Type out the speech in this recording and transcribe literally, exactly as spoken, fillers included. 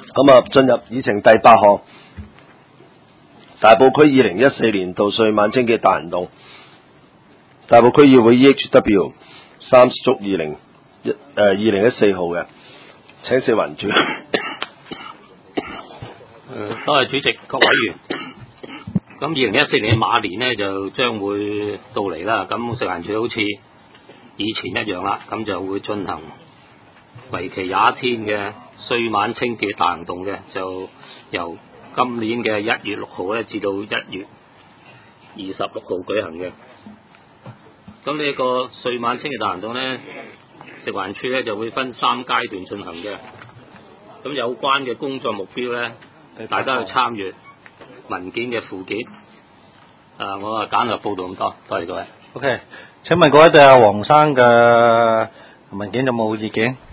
咁啊，進入議程第八項，大埔區二零一四年度歲晚清潔大行動。大埔區議會 E H W 三足二零一誒二零一四號嘅，請食環署。誒， 多謝主席，各委員。咁二零一四年嘅馬年呢，就將會到嚟啦。咁食環署好似以前一樣啦，咁就會進行為期廿一天嘅歲晚清潔大行動嘅，就由今年嘅一月六號咧至到一月二十六號舉行嘅。咁呢個歲晚清潔大行動呢，食環署咧就會分三階段進行嘅。咁有關嘅工作目標呢，大家去參閱文件嘅附件。啊，我啊簡略報道咁多，多謝各位。 OK，請問各位對阿黃生嘅文件有冇意見？